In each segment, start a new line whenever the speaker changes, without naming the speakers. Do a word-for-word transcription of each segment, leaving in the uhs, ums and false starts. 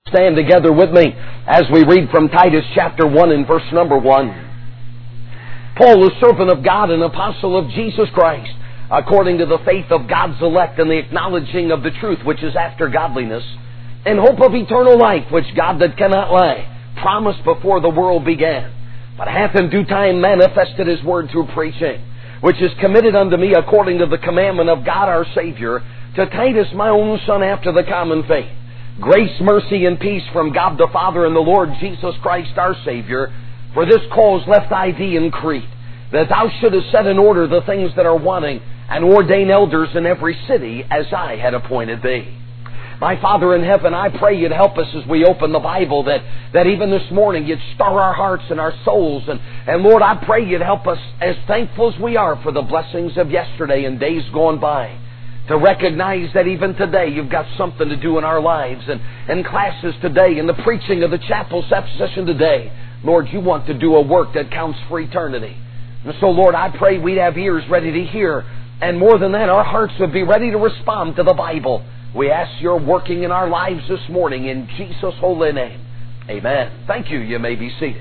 Stand together with me as we read from Titus chapter one and verse number one. Paul, a servant of God and apostle of Jesus Christ, according to the faith of God's elect and the acknowledging of the truth which is after godliness, in hope of eternal life, which God that cannot lie promised before the world began, but hath in due time manifested His word through preaching, which is committed unto me according to the commandment of God our Savior, to Titus my own son after the common faith. Grace, mercy, and peace from God the Father and the Lord Jesus Christ our Savior. For this cause left I thee in Crete, that thou shouldest set in order the things that are wanting, and ordain elders in every city, as I had appointed thee. My Father in heaven, I pray You'd help us as we open the Bible, that, that even this morning You'd stir our hearts and our souls. And, and Lord, I pray You'd help us, as thankful as we are for the blessings of yesterday and days gone by, to recognize that even today You've got something to do in our lives, and in classes today, in the preaching of the chapel session today. Lord, You want to do a work that counts for eternity. And so, Lord, I pray we'd have ears ready to hear, and more than that, our hearts would be ready to respond to the Bible. We ask Your working in our lives this morning in Jesus' holy name. Amen. Thank you. You may be seated.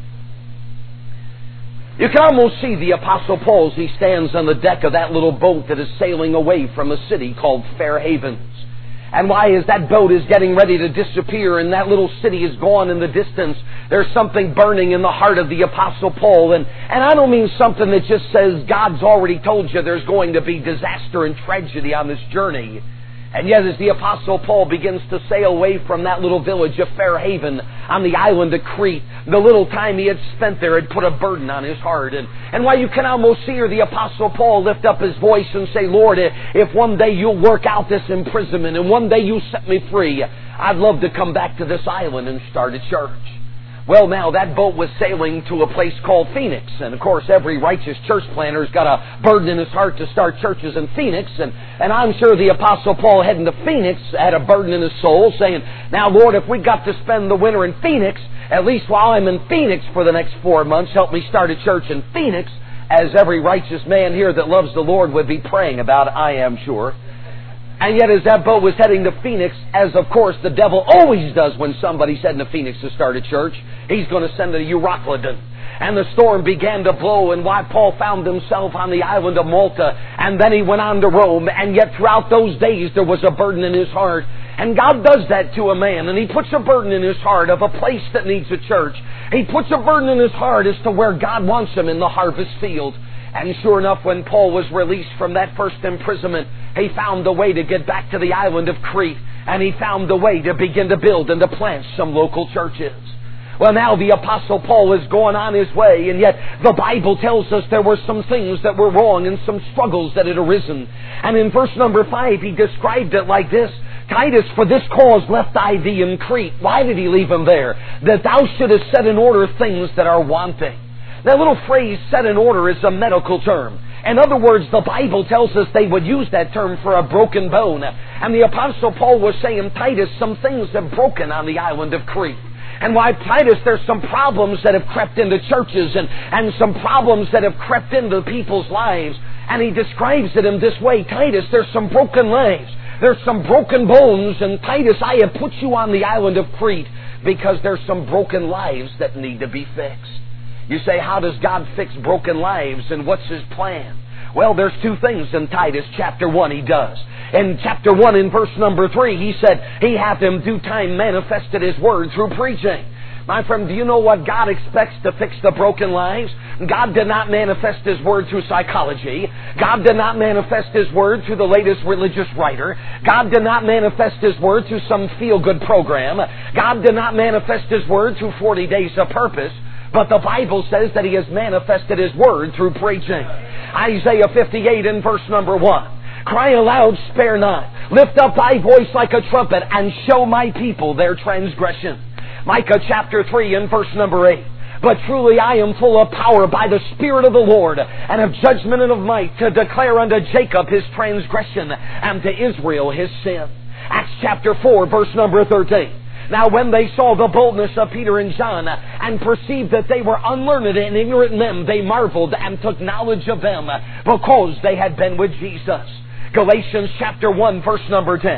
You can almost see the Apostle Paul as he stands on the deck of that little boat that is sailing away from a city called Fair Havens. And why, as that boat is getting ready to disappear and that little city is gone in the distance, there's something burning in the heart of the Apostle Paul. And, and I don't mean something that just says God's already told you there's going to be disaster and tragedy on this journey. And yet as the Apostle Paul begins to sail away from that little village of Fair Haven on the island of Crete, the little time he had spent there had put a burden on his heart. And, and while you can almost see the Apostle Paul lift up his voice and say, Lord, if one day You'll work out this imprisonment and one day You'll set me free, I'd love to come back to this island and start a church. Well, now, that boat was sailing to a place called Phoenix. And, of course, every righteous church planter's got a burden in his heart to start churches in Phoenix. And, and I'm sure the Apostle Paul heading to Phoenix had a burden in his soul saying, now, Lord, if we got to spend the winter in Phoenix, at least while I'm in Phoenix for the next four months, help me start a church in Phoenix, as every righteous man here that loves the Lord would be praying about, I am sure. And yet as that boat was heading to Phoenix, as of course the devil always does when somebody's heading to Phoenix to start a church, he's going to send a Euroclydon. And the storm began to blow, and why Paul found himself on the island of Malta, and then he went on to Rome, and yet throughout those days there was a burden in his heart. And God does that to a man, and He puts a burden in his heart of a place that needs a church. He puts a burden in his heart as to where God wants him in the harvest field. And sure enough, when Paul was released from that first imprisonment, he found a way to get back to the island of Crete, and he found a way to begin to build and to plant some local churches. Well, now the Apostle Paul is going on his way, and yet the Bible tells us there were some things that were wrong and some struggles that had arisen. And in verse number five, he described it like this: Titus, for this cause left I thee in Crete. Why did he leave him there? That thou shouldest set in order things that are wanting. That little phrase, set in order, is a medical term. In other words, the Bible tells us they would use that term for a broken bone. And the Apostle Paul was saying, Titus, some things have broken on the island of Crete. And why, Titus, there's some problems that have crept into churches and, and some problems that have crept into people's lives. And he describes it in this way: Titus, there's some broken lives. There's some broken bones. And Titus, I have put you on the island of Crete because there's some broken lives that need to be fixed. You say, how does God fix broken lives, and what's His plan? Well, there's two things in Titus chapter one He does. In chapter one, in verse number three, He said, He hath in due time manifested His word through preaching. My friend, do you know what God expects to fix the broken lives? God did not manifest His word through psychology. God did not manifest His word through the latest religious writer. God did not manifest His word through some feel-good program. God did not manifest His word through forty days of purpose. But the Bible says that He has manifested His word through preaching. Isaiah fifty-eight in verse number one. Cry aloud, spare not. Lift up thy voice like a trumpet, and show my people their transgression. Micah chapter three in verse number eight. But truly I am full of power by the Spirit of the Lord, and of judgment and of might, to declare unto Jacob his transgression, and to Israel his sin. Acts chapter four verse number thirteen. Now when they saw the boldness of Peter and John, and perceived that they were unlearned and ignorant men, they marveled and took knowledge of them, because they had been with Jesus. Galatians chapter one verse number ten.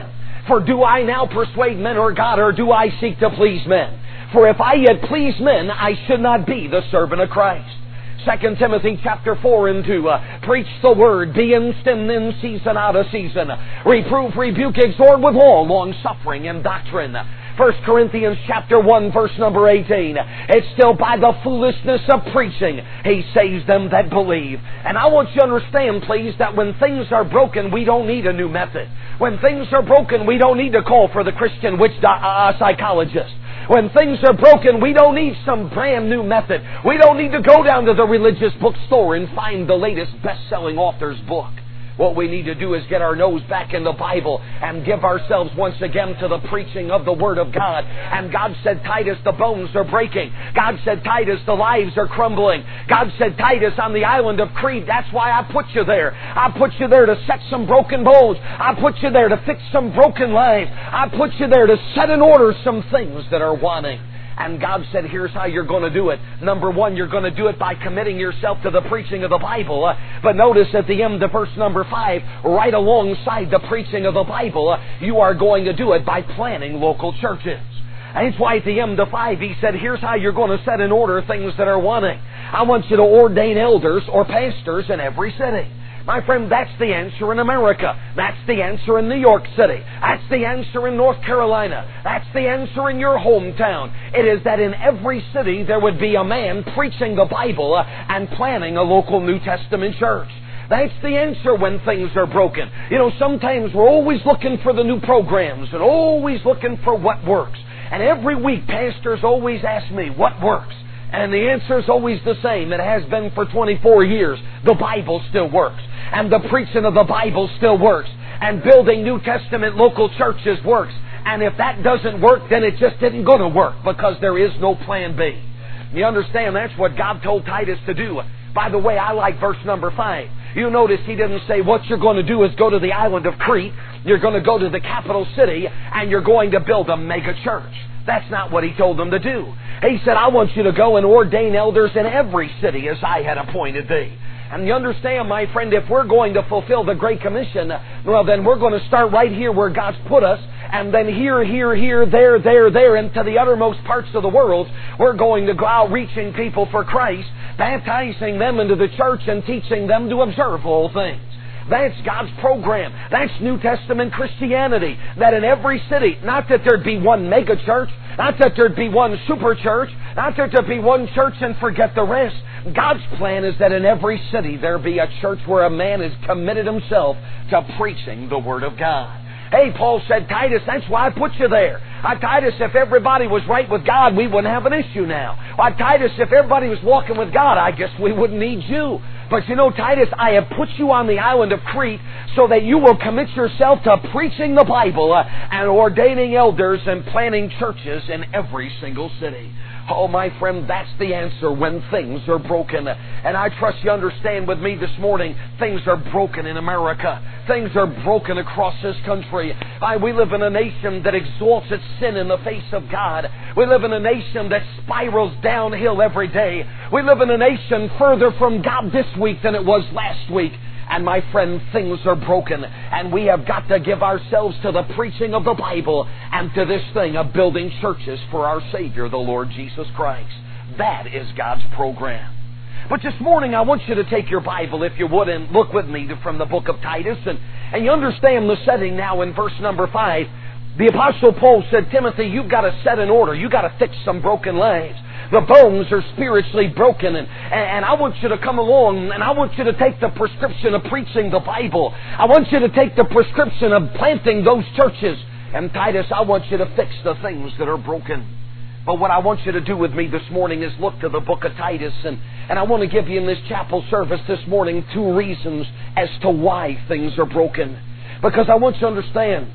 For do I now persuade men or God, or do I seek to please men? For if I yet please men, I should not be the servant of Christ. Second Timothy chapter four and two, uh, preach the word, be instant in season, out of season. Reprove, rebuke, exhort with all long suffering and doctrine. First Corinthians chapter one verse number eighteen, it's still by the foolishness of preaching He saves them that believe. And I want you to understand, please, that when things are broken, we don't need a new method. When things are broken, we don't need to call for the Christian witch do- uh, psychologist. When things are broken, we don't need some brand new method. We don't need to go down to the religious bookstore and find the latest best-selling author's book. What we need to do is get our nose back in the Bible and give ourselves once again to the preaching of the Word of God. And God said, Titus, the bones are breaking. God said, Titus, the lives are crumbling. God said, Titus, on the island of Crete, that's why I put you there. I put you there to set some broken bones. I put you there to fix some broken lives. I put you there to set in order some things that are wanting. And God said, here's how you're going to do it. Number one, you're going to do it by committing yourself to the preaching of the Bible. Uh, but notice at the end of verse number five, right alongside the preaching of the Bible, uh, you are going to do it by planning local churches. And that's why at the end of five, he said, here's how you're going to set in order things that are wanting. I want you to ordain elders or pastors in every city. My friend, that's the answer in America. That's the answer in New York City. That's the answer in North Carolina. That's the answer in your hometown. It is that in every city there would be a man preaching the Bible uh, and planning a local New Testament church. That's the answer when things are broken. You know, sometimes we're always looking for the new programs and always looking for what works. And every week pastors always ask me, what works? And the answer is always the same. It has been for twenty-four years. The Bible still works. And the preaching of the Bible still works. And building New Testament local churches works. And if that doesn't work, then it just isn't going to work, because there is no plan B. You understand? That's what God told Titus to do. By the way, I like verse number five. You notice he didn't say what you're going to do is go to the island of Crete, you're going to go to the capital city, and you're going to build a mega church. That's not what he told them to do. He said, I want you to go and ordain elders in every city as I had appointed thee. And you understand, my friend, if we're going to fulfill the Great Commission, well, then we're going to start right here where God's put us, and then here, here, here, there, there, there, and to the uttermost parts of the world, we're going to go out reaching people for Christ, baptizing them into the church and teaching them to observe all things. That's God's program. That's New Testament Christianity. That in every city, not that there'd be one mega church, not that there'd be one super church, not that there'd be one church and forget the rest. God's plan is that in every city there be a church where a man has committed himself to preaching the Word of God. Hey, Paul said, Titus, that's why I put you there. Uh, Titus, if everybody was right with God, we wouldn't have an issue now. Uh, Titus, if everybody was walking with God, I guess we wouldn't need you. But you know, Titus, I have put you on the island of Crete so that you will commit yourself to preaching the Bible uh, and ordaining elders and planting churches in every single city. Oh, my friend, that's the answer when things are broken. And I trust you understand with me this morning, things are broken in America. Things are broken across this country. I, we live in a nation that exalts its sin in the face of God. We live in a nation that spirals downhill every day. We live in a nation further from God this week than it was last week. And my friend, things are broken, and we have got to give ourselves to the preaching of the Bible and to this thing of building churches for our Savior, the Lord Jesus Christ. That is God's program. But this morning I want you to take your Bible, if you would, and look with me from the book of Titus, and, and you understand the setting now in verse number five. The Apostle Paul said, Timothy, you've got to set in order. You've got to fix some broken lives. The bones are spiritually broken, and, and I want you to come along, and I want you to take the prescription of preaching the Bible. I want you to take the prescription of planting those churches. And Titus, I want you to fix the things that are broken. But what I want you to do with me this morning is look to the book of Titus, and, and I want to give you in this chapel service this morning two reasons as to why things are broken. Because I want you to understand,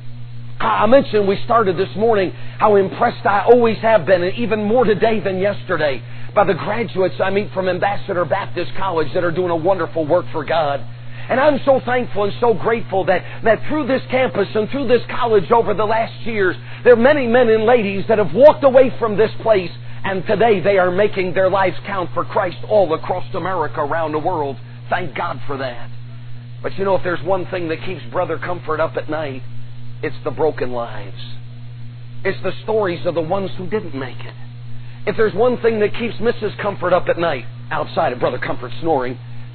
I mentioned we started this morning how impressed I always have been, and even more today than yesterday, by the graduates I meet from Ambassador Baptist College that are doing a wonderful work for God. And I'm so thankful and so grateful that, that through this campus and through this college over the last years, there are many men and ladies that have walked away from this place, and today they are making their lives count for Christ all across America, around the world. Thank God for that. But you know, if there's one thing that keeps Brother Comfort up at night, It's the broken lives. It's the stories of the ones who didn't make it. If there's one thing that keeps Missus Comfort up at night, outside of Brother Comfort snoring,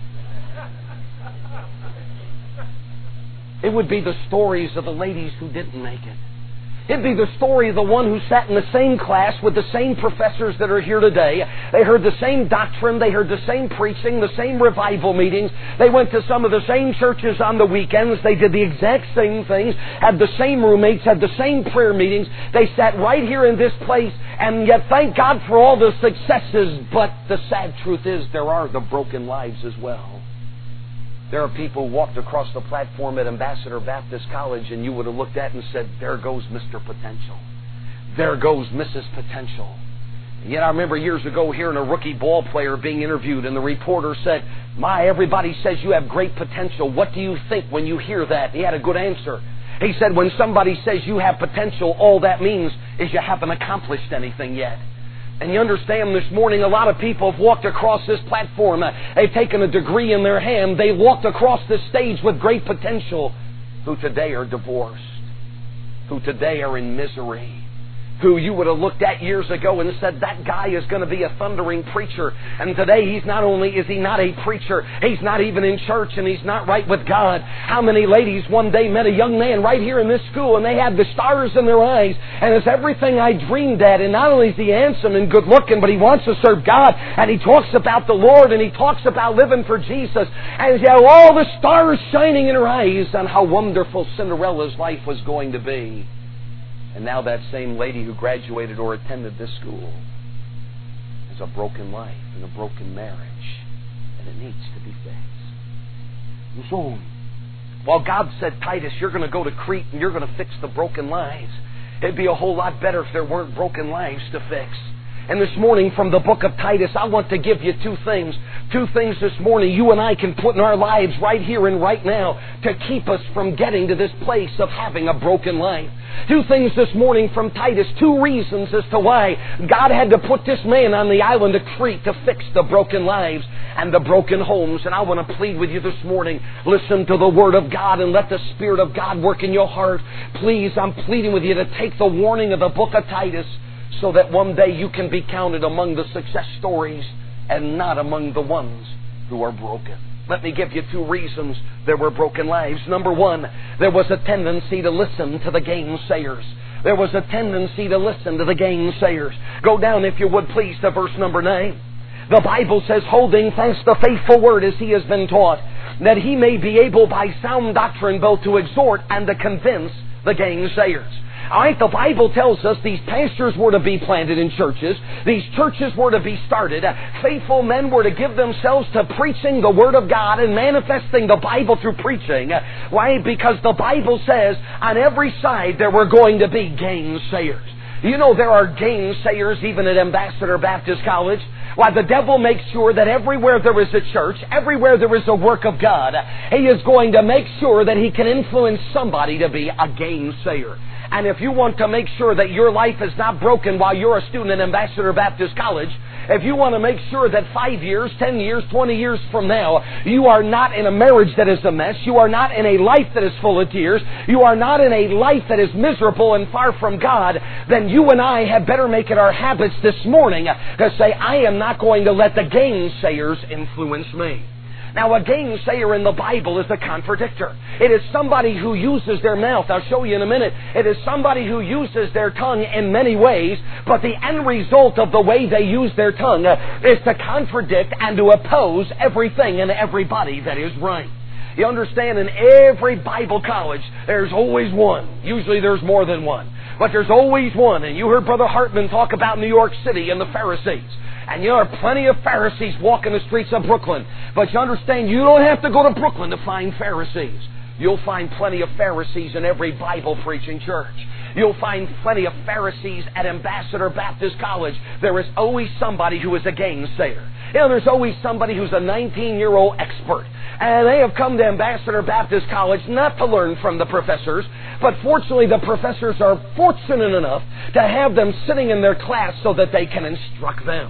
it would be the stories of the ladies who didn't make it. It'd be the story of the one who sat in the same class with the same professors that are here today. They heard the same doctrine. They heard the same preaching, the same revival meetings. They went to some of the same churches on the weekends. They did the exact same things, had the same roommates, had the same prayer meetings. They sat right here in this place, and yet thank God for all the successes. But the sad truth is there are the broken lives as well. There are people who walked across the platform at Ambassador Baptist College and you would have looked at and said, there goes Mister Potential. There goes Missus Potential. And yet I remember years ago hearing a rookie ball player being interviewed and the reporter said, my, everybody says you have great potential. What do you think when you hear that? He had a good answer. He said, when somebody says you have potential, all that means is you haven't accomplished anything yet. And you understand this morning a lot of people have walked across this platform. They've taken a degree in their hand. They walked across this stage with great potential, who today are divorced, who today are in misery, who you would have looked at years ago and said, that guy is going to be a thundering preacher. And today he's not only is he not a preacher, he's not even in church and he's not right with God. How many ladies one day met a young man right here in this school and they had the stars in their eyes and it's everything I dreamed at. And not only is he handsome and good looking, but he wants to serve God and he talks about the Lord and he talks about living for Jesus. And he had all the stars shining in her eyes on how wonderful Cinderella's life was going to be. And now that same lady who graduated or attended this school has a broken life and a broken marriage, and it needs to be fixed. And so, while God said, Titus, you're going to go to Crete and you're going to fix the broken lives, it'd be a whole lot better if there weren't broken lives to fix. And this morning from the book of Titus, I want to give you two things. Two things this morning you and I can put in our lives right here and right now to keep us from getting to this place of having a broken life. Two things this morning from Titus. Two reasons as to why God had to put this man on the island of Crete to fix the broken lives and the broken homes. And I want to plead with you this morning. Listen to the Word of God and let the Spirit of God work in your heart. Please, I'm pleading with you to take the warning of the book of Titus, so that one day you can be counted among the success stories and not among the ones who are broken. Let me give you two reasons there were broken lives. Number one, there was a tendency to listen to the gainsayers. There was a tendency to listen to the gainsayers. Go down, if you would please, to verse number nine. The Bible says, holding fast the faithful word as he has been taught, that he may be able by sound doctrine both to exhort and to convince the gainsayers. All right, the Bible tells us these pastors were to be planted in churches. These churches were to be started. Faithful men were to give themselves to preaching the Word of God and manifesting the Bible through preaching. Why? Because the Bible says on every side there were going to be gainsayers. You know there are gainsayers even at Ambassador Baptist College. Why, the devil makes sure that everywhere there is a church, everywhere there is a work of God, he is going to make sure that he can influence somebody to be a gainsayer. And if you want to make sure that your life is not broken while you're a student at Ambassador Baptist College, if you want to make sure that five years, ten years, twenty years from now, you are not in a marriage that is a mess, you are not in a life that is full of tears, you are not in a life that is miserable and far from God, then you and I had better make it our habits this morning to say, I am not going to let the gainsayers influence me. Now, a gainsayer in the Bible is a contradictor. It is somebody who uses their mouth. I'll show you in a minute. It is somebody who uses their tongue in many ways, but the end result of the way they use their tongue is to contradict and to oppose everything and everybody that is right. You understand, in every Bible college, there's always one. Usually there's more than one. But there's always one. And you heard Brother Hartman talk about New York City and the Pharisees. And you know, there are plenty of Pharisees walking the streets of Brooklyn. But you understand, you don't have to go to Brooklyn to find Pharisees. You'll find plenty of Pharisees in every Bible-preaching church. You'll find plenty of Pharisees at Ambassador Baptist College. There is always somebody who is a gainsayer. You know, there's always somebody who's a nineteen-year-old expert. And they have come to Ambassador Baptist College not to learn from the professors, but fortunately the professors are fortunate enough to have them sitting in their class so that they can instruct them.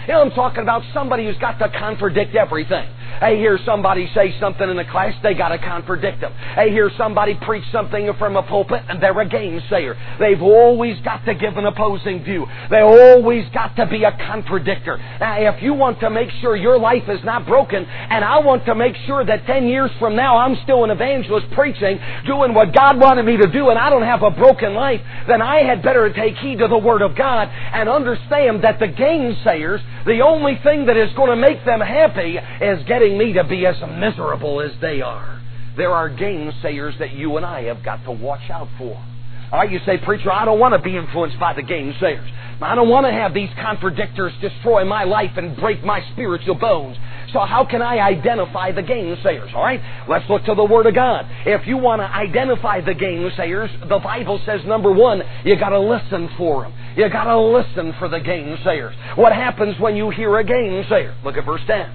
You know, I'm talking about somebody who's got to contradict everything. They hear somebody say something in a class, they got to contradict them. They hear somebody preach something from a pulpit, and they're a gainsayer. They've always got to give an opposing view. They always got to be a contradictor. Now, if you want to make sure your life is not broken, and I want to make sure that ten years from now I'm still an evangelist preaching, doing what God wanted me to do, and I don't have a broken life, then I had better take heed to the Word of God and understand that the gainsayers, the only thing that is going to make them happy is getting me to be as miserable as they are. There are gainsayers that you and I have got to watch out for. All right, you say, preacher, I don't want to be influenced by the gainsayers. I don't want to have these contradictors destroy my life and break my spiritual bones. So how can I identify the gainsayers? All right, let's look to the Word of God. If you want to identify the gainsayers, the Bible says, number one, you got to listen for them. You got to listen for the gainsayers. What happens when you hear a gainsayer? Look at verse ten.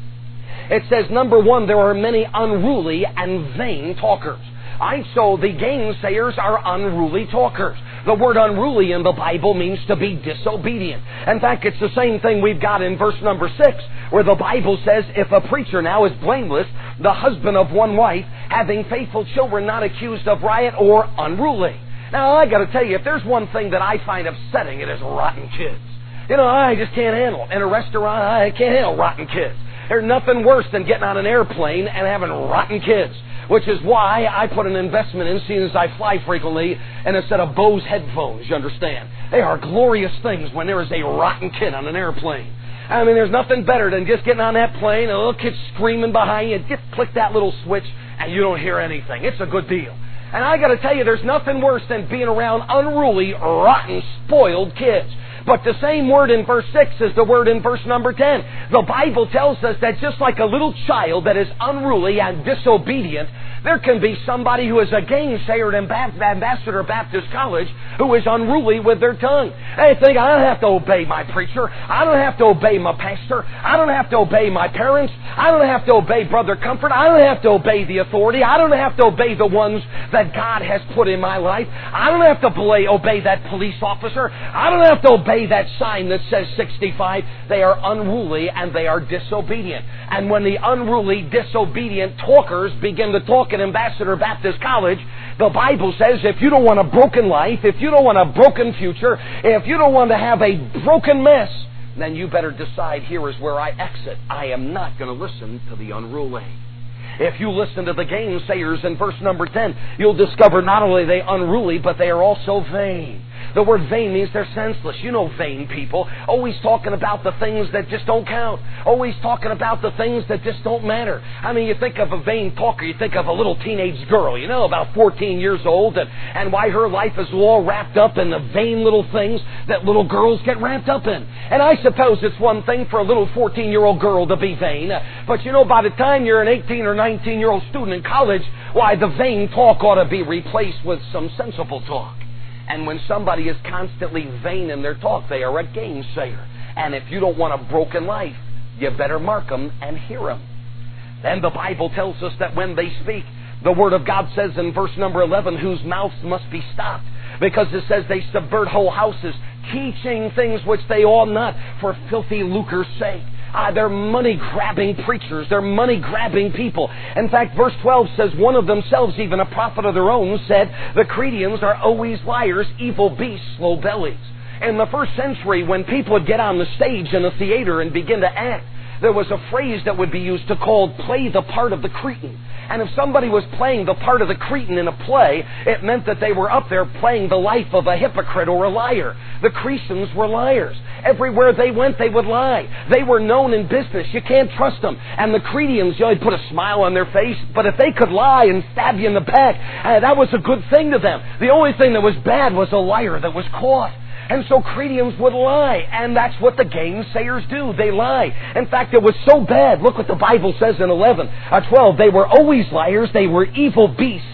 It says, number one, there are many unruly and vain talkers. All right, so the gainsayers are unruly talkers. The word unruly in the Bible means to be disobedient. In fact, it's the same thing we've got in verse number six, where the Bible says, if a preacher now is blameless, the husband of one wife, having faithful children, not accused of riot or unruly. Now, I got to tell you, if there's one thing that I find upsetting, it is rotten kids. You know, I just can't handle it. In a restaurant, I can't handle rotten kids. There's nothing worse than getting on an airplane and having rotten kids, which is why I put an investment in, seeing as I fly frequently, in a set of Bose headphones, you understand. They are glorious things when there is a rotten kid on an airplane. I mean, there's nothing better than just getting on that plane, and a little kid screaming behind you, just click that little switch, and you don't hear anything. It's a good deal. And I got to tell you, there's nothing worse than being around unruly, rotten, spoiled kids. But the same word in verse six is the word in verse number ten. The Bible tells us that just like a little child that is unruly and disobedient, there can be somebody who is a gainsayers at Ambassador Baptist College who is unruly with their tongue. They think, I don't have to obey my preacher. I don't have to obey my pastor. I don't have to obey my parents. I don't have to obey Brother Comfort. I don't have to obey the authority. I don't have to obey the ones that God has put in my life. I don't have to obey that police officer. I don't have to obey that sign that says sixty-five. They are unruly and they are disobedient. And when the unruly, disobedient talkers begin to talk at Ambassador Baptist College, the Bible says if you don't want a broken life, if you don't want a broken future, if you don't want to have a broken mess, then you better decide, here is where I exit. I am not going to listen to the unruly. If you listen to the gainsayers in verse number ten, you'll discover not only are they unruly, but they are also vain. The word vain means they're senseless. You know vain people. Always talking about the things that just don't count. Always talking about the things that just don't matter. I mean, you think of a vain talker, you think of a little teenage girl, you know, about fourteen years old, and, and why her life is all wrapped up in the vain little things that little girls get wrapped up in. And I suppose it's one thing for a little fourteen-year-old girl to be vain, but you know, by the time you're an eighteen or nineteen-year-old student in college, why, the vain talk ought to be replaced with some sensible talk. And when somebody is constantly vain in their talk, they are a gainsayer. And if you don't want a broken life, you better mark them and hear them. Then the Bible tells us that when they speak, the Word of God says in verse number eleven, whose mouths must be stopped, because it says they subvert whole houses, teaching things which they ought not, for filthy lucre's sake. Ah, they're money-grabbing preachers. They're money-grabbing people. In fact, verse twelve says, one of themselves, even a prophet of their own, said, the Cretians are always liars, evil beasts, slow bellies. In the first century, when people would get on the stage in a theater and begin to act, there was a phrase that would be used to call play the part of the Cretan. And if somebody was playing the part of the Cretan in a play, it meant that they were up there playing the life of a hypocrite or a liar. The Cretans were liars. Everywhere they went, they would lie. They were known in business. You can't trust them. And the Cretans, you know, they'd put a smile on their face, but if they could lie and stab you in the back, uh, that was a good thing to them. The only thing that was bad was a liar that was caught. And so Cretans would lie, and that's what the gainsayers do. They lie. In fact, it was so bad. Look what the Bible says in eleven, uh, twelve. They were always liars. They were evil beasts.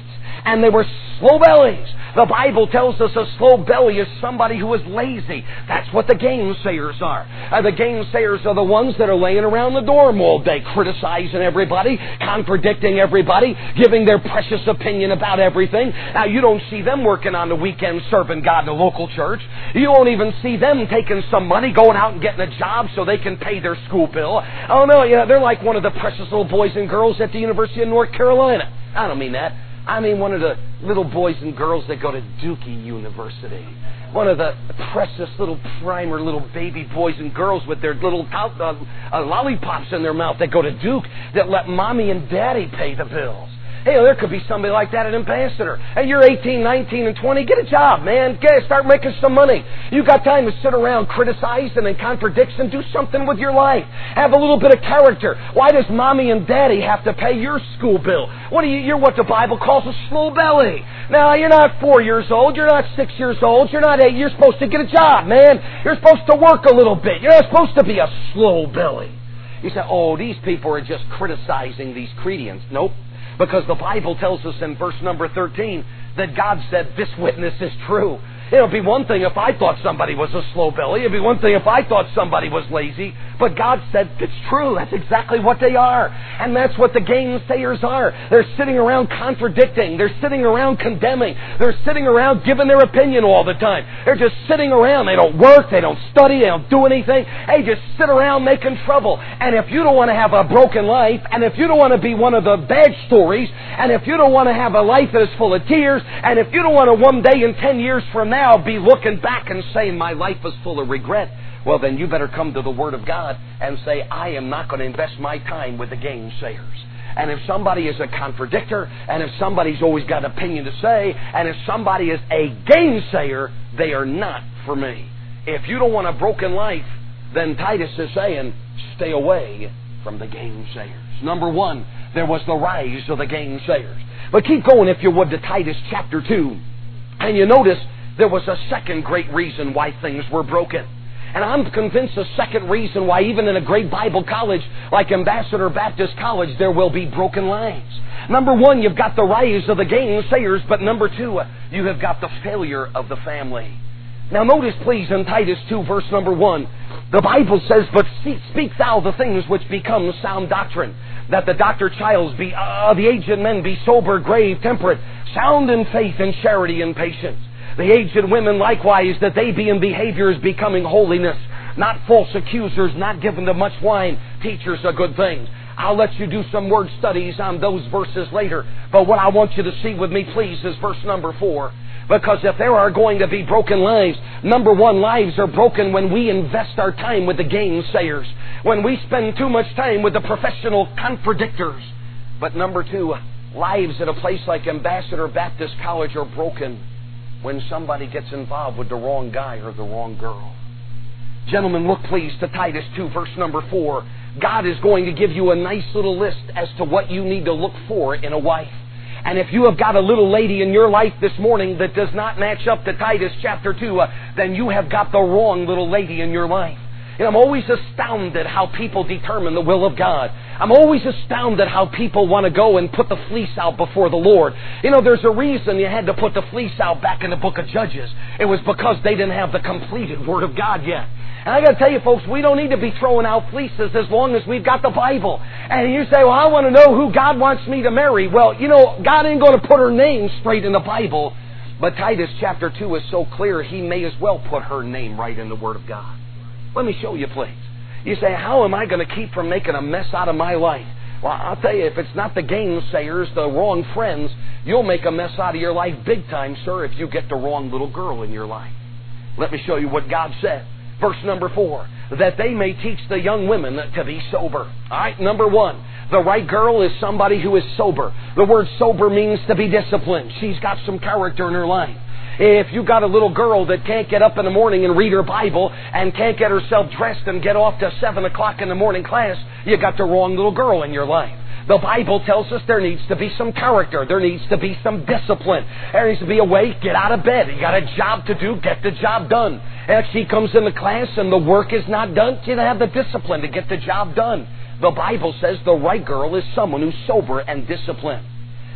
and they were slow bellies. The Bible tells us a slow belly is somebody who is lazy. That's what the gainsayers are. Uh, the gainsayers are the ones that are laying around the dorm all day, criticizing everybody, contradicting everybody, giving their precious opinion about everything. Now, you don't see them working on the weekend serving God in a local church. You won't even see them taking some money, going out and getting a job so they can pay their school bill. Oh, no, you know, they're like one of the precious little boys and girls at the University of North Carolina. I don't mean that. I mean one of the little boys and girls that go to Dookie University. One of the precious little primer little baby boys and girls with their little uh, uh, lollipops in their mouth that go to Duke that let mommy and daddy pay the bills. Hey, there could be somebody like that at Ambassador. Hey, you're eighteen, nineteen, and twenty. Get a job, man. Get Start making some money. You got time to sit around criticizing and contradicting and do something with your life. Have a little bit of character. Why does mommy and daddy have to pay your school bill? What are you? You're what the Bible calls a slow belly. Now, you're not four years old. You're not six years old. You're not eight. You're supposed to get a job, man. You're supposed to work a little bit. You're not supposed to be a slow belly. You say, oh, these people are just criticizing these Cretans. Nope. Because the Bible tells us in verse number thirteen that God said, this witness is true. It would be one thing if I thought somebody was a slow belly. It would be one thing if I thought somebody was lazy. But God said, it's true. That's exactly what they are. And that's what the gainsayers are. They're sitting around contradicting. They're sitting around condemning. They're sitting around giving their opinion all the time. They're just sitting around. They don't work. They don't study. They don't do anything. They just sit around making trouble. And if you don't want to have a broken life, and if you don't want to be one of the bad stories, and if you don't want to have a life that is full of tears, and if you don't want to one day in ten years from now be looking back and saying my life is full of regret, well then you better come to the Word of God and say, I am not going to invest my time with the gainsayers. And if somebody is a contradictor, and if somebody's always got an opinion to say, and if somebody is a gainsayer, they are not for me. If you don't want a broken life, then Titus is saying, stay away from the gainsayers. Number one, there was the rise of the gainsayers. But keep going, if you would, to Titus chapter two. And you notice there was a second great reason why things were broken. And I'm convinced the second reason why even in a great Bible college like Ambassador Baptist College there will be broken lives. Number one, you've got the rise of the gainsayers, but number two, you have got the failure of the family. Now notice please in Titus two verse number one, the Bible says, but speak thou the things which become sound doctrine, that the doctor childs be, uh, the aged men be sober, grave, temperate, sound in faith and charity and patience. The aged women likewise, that they be in behaviors becoming holiness, not false accusers, not given to much wine, teachers of good things. I'll let you do some word studies on those verses later. But what I want you to see with me, please, is verse number four. Because if there are going to be broken lives, number one, lives are broken when we invest our time with the gainsayers, when we spend too much time with the professional contradictors. But number two, lives at a place like Ambassador Baptist College are broken when somebody gets involved with the wrong guy or the wrong girl. Gentlemen, look please to Titus two, verse number four. God is going to give you a nice little list as to what you need to look for in a wife. And if you have got a little lady in your life this morning that does not match up to Titus chapter two, uh, then you have got the wrong little lady in your life. And I'm always astounded how people determine the will of God. I'm always astounded how people want to go and put the fleece out before the Lord. You know, there's a reason you had to put the fleece out back in the book of Judges. It was because they didn't have the completed Word of God yet. And I got to tell you, folks, we don't need to be throwing out fleeces as long as we've got the Bible. And you say, well, I want to know who God wants me to marry. Well, you know, God ain't going to put her name straight in the Bible. But Titus chapter two is so clear, He may as well put her name right in the Word of God. Let me show you, please. You say, how am I going to keep from making a mess out of my life? Well, I'll tell you, if it's not the gainsayers, the wrong friends, you'll make a mess out of your life big time, sir, if you get the wrong little girl in your life. Let me show you what God said. Verse number four, that they may teach the young women to be sober. All right, number one, the right girl is somebody who is sober. The word sober means to be disciplined. She's got some character in her life. If you got a little girl that can't get up in the morning and read her Bible and can't get herself dressed and get off to seven o'clock in the morning class, you got the wrong little girl in your life. The Bible tells us there needs to be some character. There needs to be some discipline. There needs to be a way, get out of bed. You got a job to do, get the job done. And if she comes into class and the work is not done, you have the discipline to get the job done. The Bible says the right girl is someone who's sober and disciplined.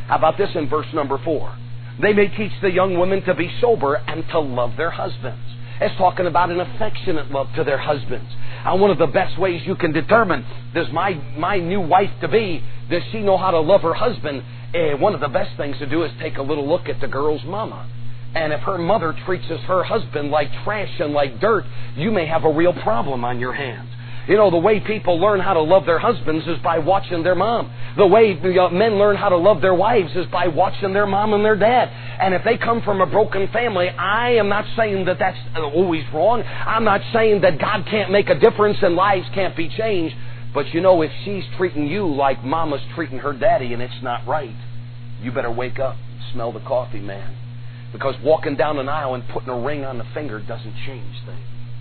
How about this in verse number four? They may teach the young women to be sober and to love their husbands. It's talking about an affectionate love to their husbands. And one of the best ways you can determine, does my, my new wife-to-be, does she know how to love her husband? Eh, one of the best things to do is take a little look at the girl's mama. And if her mother treats her husband like trash and like dirt, you may have a real problem on your hands. You know, the way people learn how to love their husbands is by watching their mom. The way men learn how to love their wives is by watching their mom and their dad. And if they come from a broken family, I am not saying that that's always wrong. I'm not saying that God can't make a difference and lives can't be changed. But you know, if she's treating you like mama's treating her daddy and it's not right, you better wake up and smell the coffee, man. Because walking down an aisle and putting a ring on the finger doesn't change things.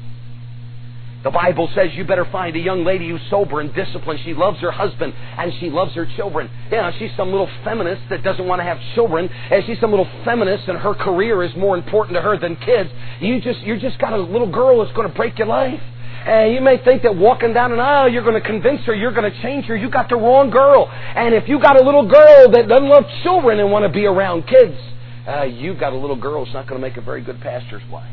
The Bible says you better find a young lady who's sober and disciplined. She loves her husband and she loves her children. You know, she's some little feminist that doesn't want to have children. And she's some little feminist and her career is more important to her than kids. You just, you just got a little girl that's going to break your life. And you may think that walking down an aisle, you're going to convince her, you're going to change her. You got the wrong girl. And if you got a little girl that doesn't love children and want to be around kids, uh, you got a little girl that's not going to make a very good pastor's wife.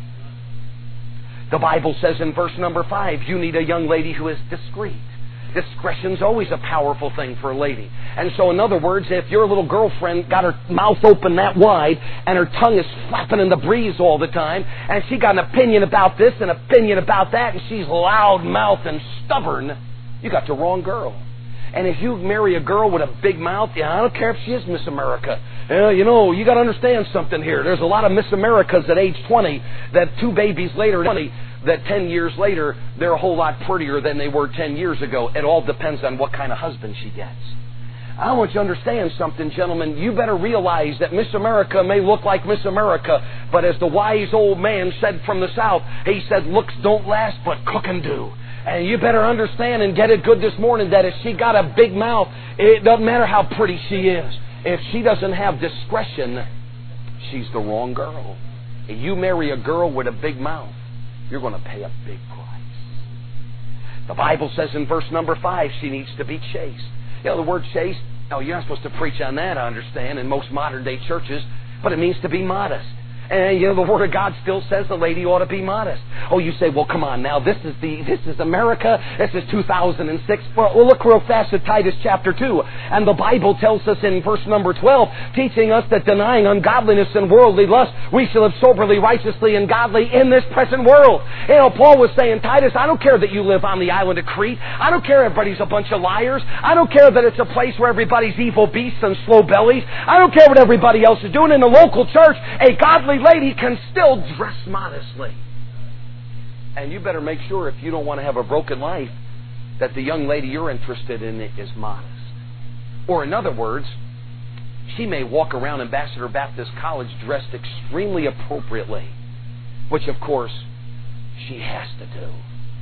The Bible says in verse number five, you need a young lady who is discreet. Discretion's always a powerful thing for a lady. And so in other words, if your little girlfriend got her mouth open that wide and her tongue is flapping in the breeze all the time, and she got an opinion about this and opinion about that, and she's loud-mouthed and stubborn, you got the wrong girl. And if you marry a girl with a big mouth, yeah, I don't care if she is Miss America. Uh, you know, you got to understand something here. There's a lot of Miss Americas at age twenty that two babies later, twenty, that ten years later, they're a whole lot prettier than they were ten years ago. It all depends on what kind of husband she gets. I want you to understand something, gentlemen. You better realize that Miss America may look like Miss America, but as the wise old man said from the South, he said, looks don't last, but cooking do. And you better understand and get it good this morning that if she got a big mouth, it doesn't matter how pretty she is. If she doesn't have discretion, she's the wrong girl. If you marry a girl with a big mouth, you're going to pay a big price. The Bible says in verse number five, she needs to be chaste. You know, the word chaste, oh, you're not supposed to preach on that, I understand, in most modern day churches, but it means to be modest. And, you know, the Word of God still says the lady ought to be modest. Oh, you say, well, come on now, this is the this is America, this is two thousand six. Well, we'll look real fast at Titus chapter two. And the Bible tells us in verse number twelve, teaching us that denying ungodliness and worldly lust, we shall live soberly, righteously, and godly in this present world. You know, Paul was saying, Titus, I don't care that you live on the island of Crete. I don't care everybody's a bunch of liars. I don't care that it's a place where everybody's evil beasts and slow bellies. I don't care what everybody else is doing. In the local church, a godly lady can still dress modestly. And you better make sure, if you don't want to have a broken life, that the young lady you're interested in is modest. Or in other words, she may walk around Ambassador Baptist College dressed extremely appropriately, which of course she has to do.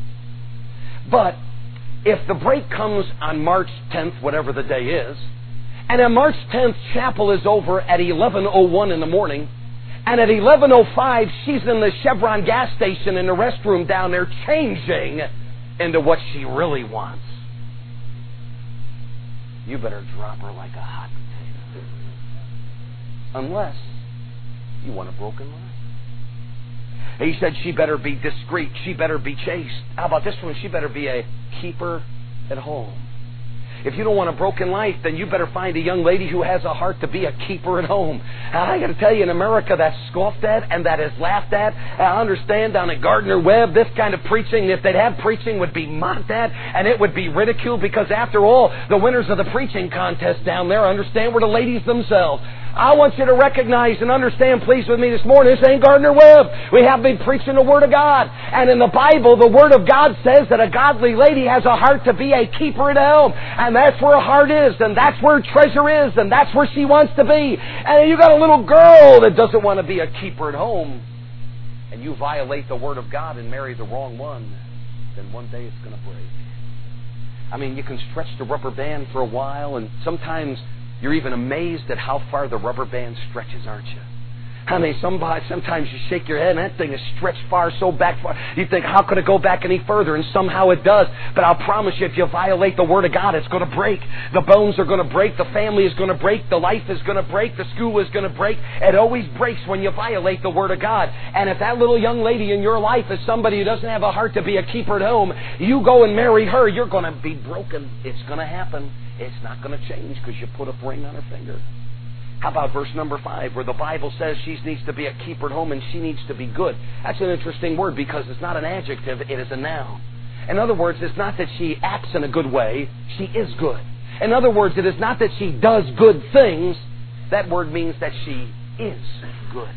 But if the break comes on March tenth, whatever the day is, and on March tenth chapel is over at eleven oh one in the morning, and at eleven oh five, she's in the Chevron gas station in the restroom down there changing into what she really wants, you better drop her like a hot potato. Unless you want a broken life. He said she better be discreet. She better be chaste. How about this one? She better be a keeper at home. If you don't want a broken life, then you better find a young lady who has a heart to be a keeper at home. I got to tell you, in America, that's scoffed at and that is laughed at. I understand down at Gardner Webb, this kind of preaching, if they'd have preaching, would be mocked at and it would be ridiculed because, after all, the winners of the preaching contest down there, understand, were the ladies themselves. I want you to recognize and understand, please, with me this morning, this ain't Gardner Webb. We have been preaching the Word of God. And in the Bible, the Word of God says that a godly lady has a heart to be a keeper at home. And that's where her heart is, and that's where her treasure is, and that's where she wants to be. And you got a little girl that doesn't want to be a keeper at home, and you violate the Word of God and marry the wrong one, then one day it's going to break. I mean, you can stretch the rubber band for a while, and sometimes you're even amazed at how far the rubber band stretches, aren't you? I mean, somebody, sometimes you shake your head and that thing is stretched far so back far. You think, how could it go back any further? And somehow it does. But I'll promise you, if you violate the Word of God, it's going to break. The bones are going to break. The family is going to break. The life is going to break. The school is going to break. It always breaks when you violate the Word of God. And if that little young lady in your life is somebody who doesn't have a heart to be a keeper at home, you go and marry her, you're going to be broken. It's going to happen. It's not going to change because you put a ring on her finger. How about verse number five, where the Bible says she needs to be a keeper at home and she needs to be good? That's an interesting word because it's not an adjective, it is a noun. In other words, it's not that she acts in a good way, she is good. In other words, it is not that she does good things, that word means that she is good.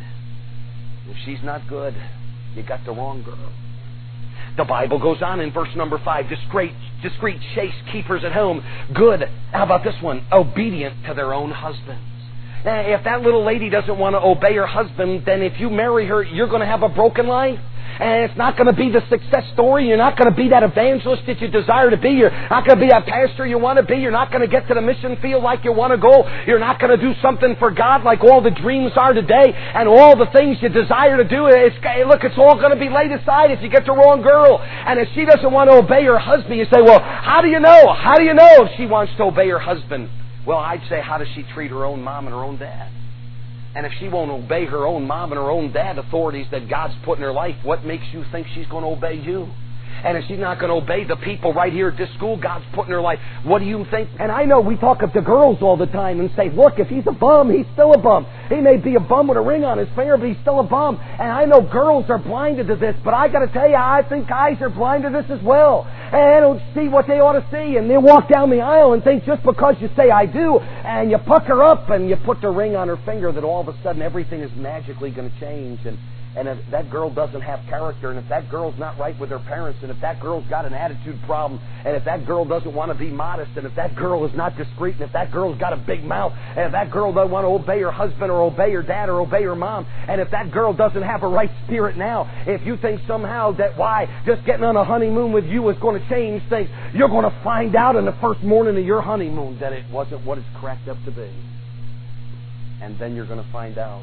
If she's not good, you got the wrong girl. The Bible goes on in verse number five, discreet, discreet, chaste keepers at home, good. How about this one? Obedient to their own husbands. Now, if that little lady doesn't want to obey her husband, then if you marry her, you're going to have a broken life. And it's not going to be the success story. You're not going to be that evangelist that you desire to be. You're not going to be that pastor you want to be. You're not going to get to the mission field like you want to go. You're not going to do something for God like all the dreams are today and all the things you desire to do. It's, look, it's all going to be laid aside if you get the wrong girl. And if she doesn't want to obey her husband, you say, well, how do you know? How do you know if she wants to obey her husband? Well, I'd say, how does she treat her own mom and her own dad? And if she won't obey her own mom and her own dad authorities that God's put in her life, what makes you think she's going to obey you? And if she's not going to obey the people right here at this school God's put in her life, what do you think? And I know we talk up to girls all the time and say, look, if he's a bum, he's still a bum. He may be a bum with a ring on his finger, but he's still a bum. And I know girls are blinded to this, but I got to tell you, I think guys are blind to this as well. And they don't see what they ought to see. And they walk down the aisle and think just because you say I do, and you pucker up and you put the ring on her finger, that all of a sudden everything is magically going to change. And And if that girl doesn't have character, and if that girl's not right with her parents, and if that girl's got an attitude problem, and if that girl doesn't want to be modest, and if that girl is not discreet, and if that girl's got a big mouth, and if that girl doesn't want to obey her husband or obey her dad or obey her mom, and if that girl doesn't have a right spirit now, if you think somehow that, why, just getting on a honeymoon with you is going to change things, you're going to find out in the first morning of your honeymoon that it wasn't what it's cracked up to be. And then you're going to find out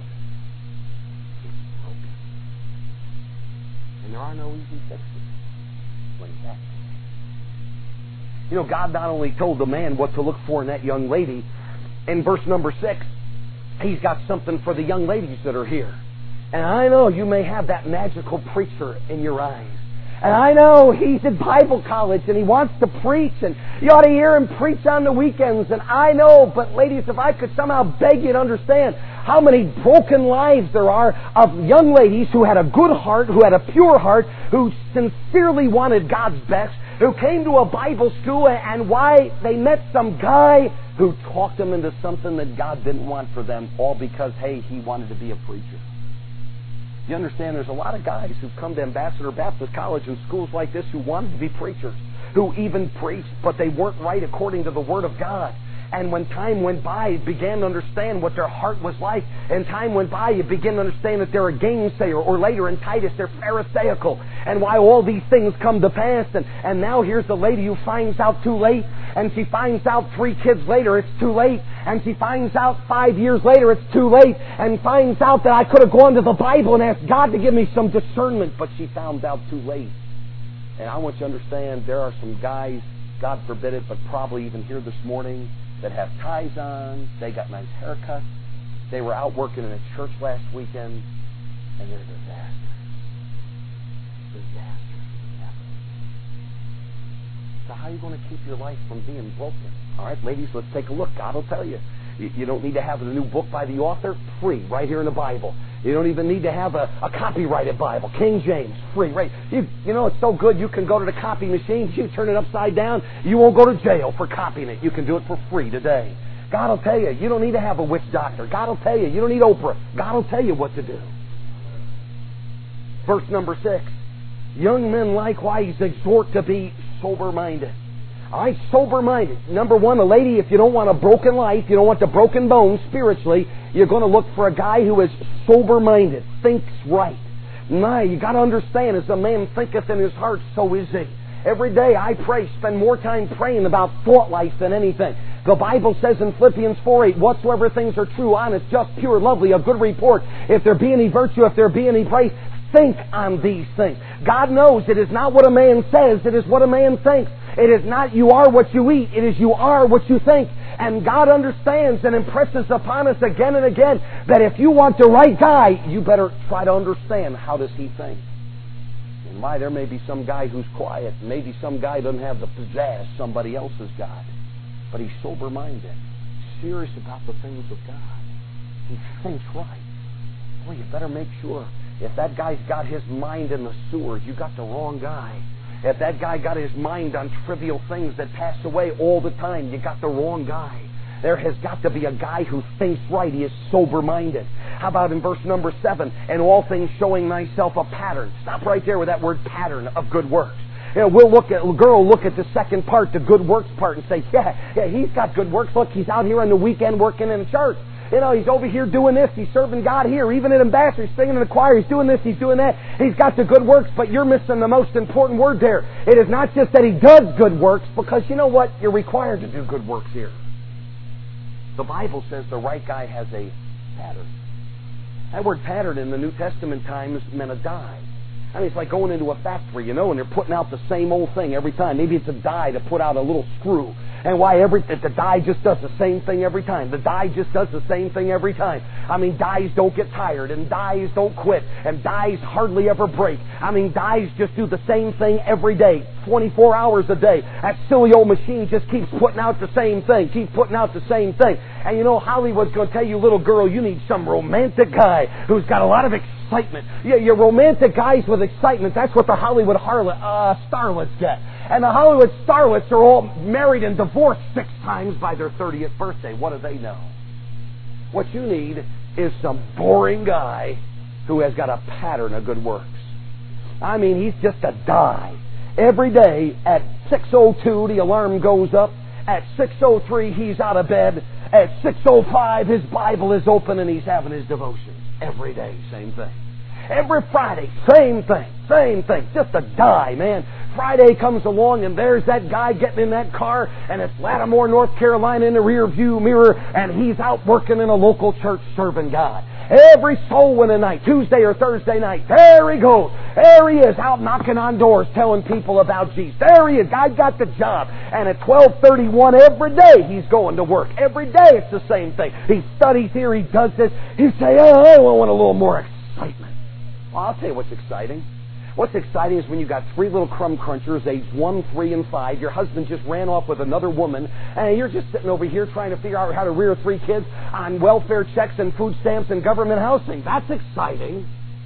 and there are no easy fixes when that. You know, God not only told the man what to look for in that young lady, in verse number six, He's got something for the young ladies that are here. And I know you may have that magical preacher in your eyes. And I know he's at Bible college and he wants to preach, and you ought to hear him preach on the weekends. And I know, but ladies, if I could somehow beg you to understand how many broken lives there are of young ladies who had a good heart, who had a pure heart, who sincerely wanted God's best, who came to a Bible school, and why they met some guy who talked them into something that God didn't want for them, all because, hey, he wanted to be a preacher. You understand, there's a lot of guys who've come to Ambassador Baptist College and schools like this who wanted to be preachers, who even preached, but they weren't right according to the Word of God. And when time went by, you began to understand what their heart was like. And time went by, you begin to understand that they're a gainsayer. Or later in Titus, they're pharisaical. And why all these things come to pass. And, and now here's the lady who finds out too late. And she finds out three kids later, it's too late. And she finds out five years later, it's too late. And finds out that I could have gone to the Bible and asked God to give me some discernment. But she found out too late. And I want you to understand, there are some guys, God forbid it, but probably even here this morning, that have ties on, they got nice haircuts, they were out working in a church last weekend, and they're disasters. Disasters. So how are you going to keep your life from being broken? All right, ladies, let's take a look. God will tell you. You, you don't need to have a new book by the author, free, right here in the Bible. You don't even need to have a, a copyrighted Bible. King James, free, right? You, you know, it's so good you can go to the copy machine, you turn it upside down, you won't go to jail for copying it. You can do it for free today. God will tell you, you don't need to have a witch doctor. God will tell you, you don't need Oprah. God will tell you what to do. Verse number six, young men likewise exhort to be sober-minded. All right, sober-minded. Number one, a lady, if you don't want a broken life, you don't want the broken bones spiritually, you're going to look for a guy who is sober-minded, thinks right. Now, you got to understand, as a man thinketh in his heart, so is he. Every day I pray, spend more time praying about thought life than anything. The Bible says in Philippians four eight, whatsoever things are true, honest, just, pure, lovely, of good report, if there be any virtue, if there be any praise, think on these things. God knows it is not what a man says, it is what a man thinks. It is not you are what you eat, it is you are what you think. And God understands and impresses upon us again and again that if you want the right guy, you better try to understand how does he think. And why, there may be some guy who's quiet, maybe some guy doesn't have the pizzazz somebody else has got, but he's sober-minded, serious about the things of God. He thinks right. Boy, you better make sure. If that guy's got his mind in the sewer, you got the wrong guy. If that guy got his mind on trivial things that pass away all the time, you got the wrong guy. There has got to be a guy who thinks right. He is sober-minded. How about in verse number seven? And all things showing thyself a pattern. Stop right there with that word pattern of good works. You know, we'll look at, girl, look at the second part, the good works part, and say, yeah, yeah, he's got good works. Look, he's out here on the weekend working in church. You know, he's over here doing this. He's serving God here. Even at Ambassador, he's singing in the choir. He's doing this. He's doing that. He's got the good works, but you're missing the most important word there. It is not just that he does good works, because you know what? You're required to do good works here. The Bible says the right guy has a pattern. That word pattern in the New Testament times meant a die. I mean, it's like going into a factory, you know, and they're putting out the same old thing every time. Maybe it's a die to put out a little screw. And why every the die just does the same thing every time. The die just does the same thing every time. I mean, dies don't get tired, and dies don't quit, and dies hardly ever break. I mean, dies just do the same thing every day, twenty-four hours a day. That silly old machine just keeps putting out the same thing, keeps putting out the same thing. And you know, Hollywood's going to tell you, little girl, you need some romantic guy who's got a lot of excitement. Yeah, your romantic guys with excitement, that's what the Hollywood harlot, uh, starlets get. And the Hollywood starlets are all married and divorced six times by their thirtieth birthday. What do they know? What you need is some boring guy who has got a pattern of good works. I mean, he's just a die. Every day at six oh two, the alarm goes up. At six oh three, he's out of bed. At six oh five, his Bible is open and he's having his devotions. Every day, same thing. Every Friday, same thing, same thing. Just a die, man. Friday comes along and there's that guy getting in that car, and it's Lattimore, North Carolina in the rear view mirror, and he's out working in a local church serving God. Every soul winning night, Tuesday or Thursday night, there he goes. There he is, out knocking on doors telling people about Jesus. There he is. God got the job. And at twelve thirty-one every day he's going to work. Every day it's the same thing. He studies here, he does this. He say, oh, I want a little more excitement. Well, I'll tell you what's exciting. What's exciting is when you got three little crumb crunchers, aged one, three, and five. Your husband just ran off with another woman, and you're just sitting over here trying to figure out how to rear three kids on welfare checks and food stamps and government housing. That's exciting.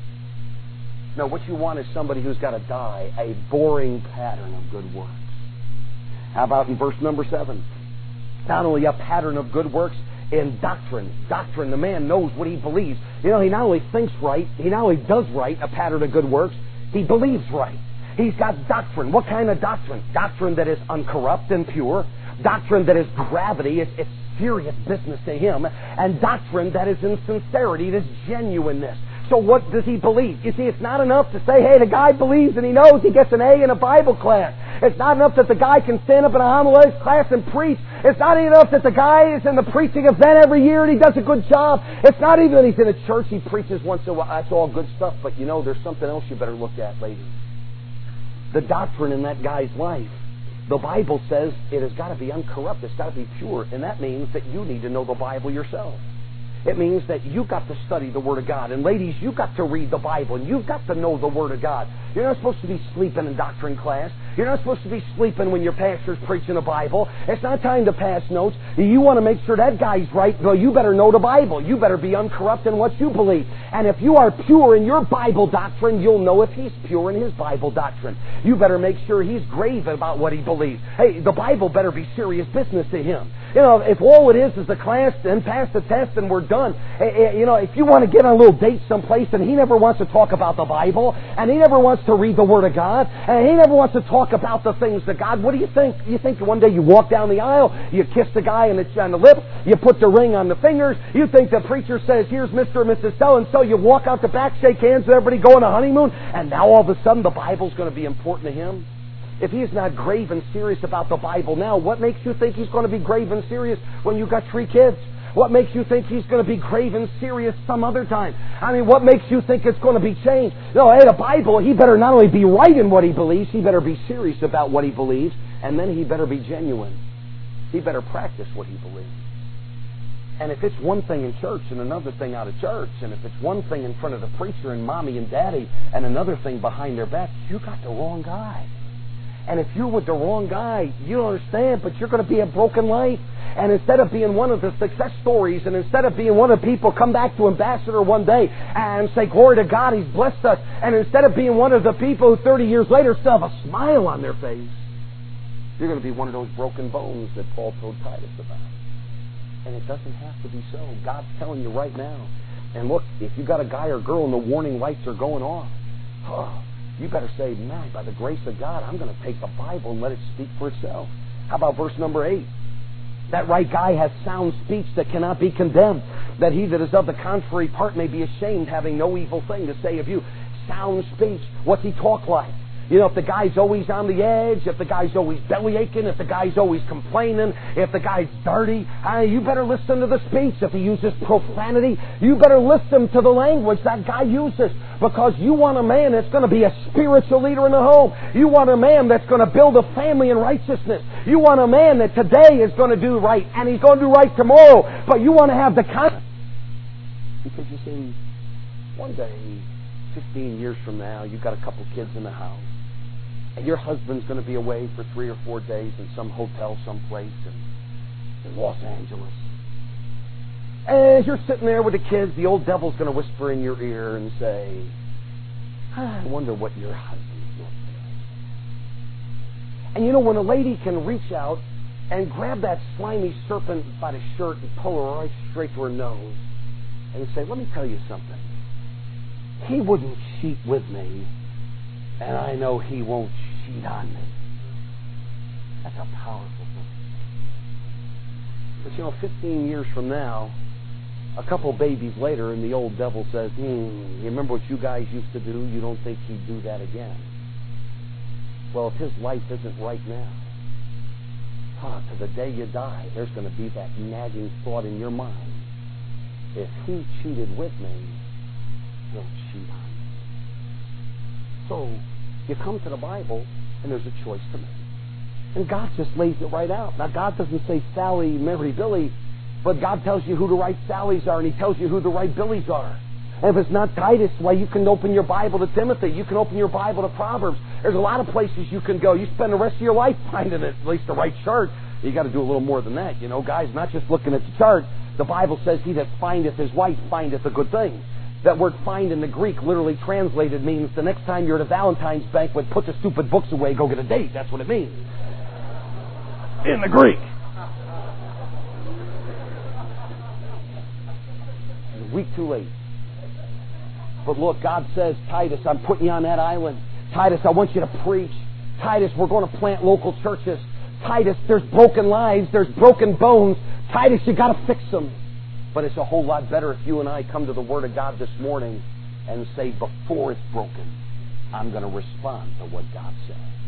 No, what you want is somebody who's got a die, a boring pattern of good works. How about in verse number seven? Not only a pattern of good works, in doctrine. Doctrine, the man knows what he believes. You know, he not only thinks right, he not only does right, a pattern of good works, he believes right. He's got doctrine. What kind of doctrine? Doctrine that is uncorrupt and pure. Doctrine that is gravity. It's, it's serious business to him. And doctrine that is in sincerity. It is genuineness. So what does he believe? You see, it's not enough to say, hey, the guy believes and he knows he gets an A in a Bible class. It's not enough that the guy can stand up in a homiletics class and preach. It's not enough that the guy is in the preaching event every year and he does a good job. It's not even that he's in a church, he preaches once in a while. That's all good stuff. But you know, there's something else you better look at, ladies. The doctrine in that guy's life. The Bible says it has got to be uncorrupt. It's got to be pure. And that means that you need to know the Bible yourself. It means that you've got to study the Word of God. And ladies, you've got to read the Bible. And you've got to know the Word of God. You're not supposed to be sleeping in doctrine class. You're not supposed to be sleeping when your pastor's preaching the Bible. It's not time to pass notes. You want to make sure that guy's right. Well, you better know the Bible. You better be uncorrupt in what you believe. And if you are pure in your Bible doctrine, you'll know if he's pure in his Bible doctrine. You better make sure he's grave about what he believes. Hey, the Bible better be serious business to him. You know, if all it is is a class and pass the test and we're done. You know, if you want to get on a little date someplace and he never wants to talk about the Bible and he never wants to read the Word of God and he never wants to talk about the things of God, what do you think? You think one day you walk down the aisle, you kiss the guy on the, on the lips, you put the ring on the fingers, you think the preacher says, here's Mister and Missus So-and-so, you walk out the back, shake hands with everybody, go on a honeymoon, and now all of a sudden the Bible's going to be important to him? If he is not grave and serious about the Bible now, what makes you think he's going to be grave and serious when you've got three kids? What makes you think he's going to be grave and serious some other time? I mean, what makes you think it's going to be changed? No, hey, the Bible, he better not only be right in what he believes, he better be serious about what he believes, and then he better be genuine. He better practice what he believes. And if it's one thing in church and another thing out of church, and if it's one thing in front of the preacher and mommy and daddy and another thing behind their back, you got the wrong guy. And if you're with the wrong guy, you don't understand, but you're going to be a broken life. And instead of being one of the success stories, and instead of being one of the people come back to Ambassador one day and say, glory to God, he's blessed us. And instead of being one of the people who thirty years later still have a smile on their face, you're going to be one of those broken bones that Paul told Titus about. And it doesn't have to be so. God's telling you right now. And look, if you got a guy or girl and the warning lights are going off, oh, you better say, man, by the grace of God, I'm going to take the Bible and let it speak for itself. How about verse number eight? That right guy has sound speech that cannot be condemned, that he that is of the contrary part may be ashamed, having no evil thing to say of you. Sound speech. What's he talk like? You know, if the guy's always on the edge, if the guy's always belly aching, if the guy's always complaining, if the guy's dirty, uh, you better listen to the speech. If he uses profanity, you better listen to the language that guy uses, because you want a man that's going to be a spiritual leader in the home. You want a man that's going to build a family in righteousness. You want a man that today is going to do right, and he's going to do right tomorrow, but you want to have the confidence. Because you see, one day, fifteen years from now, you've got a couple kids in the house, and your husband's going to be away for three or four days in some hotel someplace in, in Los Angeles. And as you're sitting there with the kids, the old devil's going to whisper in your ear and say, I wonder what your husband's doing today. And you know, when a lady can reach out and grab that slimy serpent by the shirt and pull her right straight to her nose and say, let me tell you something. He wouldn't cheat with me, and I know he won't cheat on me. That's a powerful thing. But you know, fifteen years from now, a couple babies later, and the old devil says, hmm, you remember what you guys used to do? You don't think he'd do that again? Well, if his life isn't right now, ah, to the day you die, there's going to be that nagging thought in your mind. If he cheated with me, he'll cheat on me. So, you come to the Bible, and there's a choice to make. And God just lays it right out. Now, God doesn't say Sally, marry Billy, but God tells you who the right Sallys are, and He tells you who the right Billys are. And if it's not Titus, well, you can open your Bible to Timothy. You can open your Bible to Proverbs. There's a lot of places you can go. You spend the rest of your life finding it, at least the right chart. You got to do a little more than that, you know, guys. Not just looking at the chart. The Bible says, "He that findeth his wife findeth a good thing." That word "find" in the Greek, literally translated, means the next time you're at a Valentine's banquet, put the stupid books away, go get a date. That's what it means in the Greek. It's a week too late. But look, God says, Titus, I'm putting you on that island. Titus, I want you to preach. Titus, we're going to plant local churches. Titus, there's broken lives, there's broken bones. Titus, you got to fix them. But it's a whole lot better if you and I come to the Word of God this morning and say, before it's broken, I'm going to respond to what God says.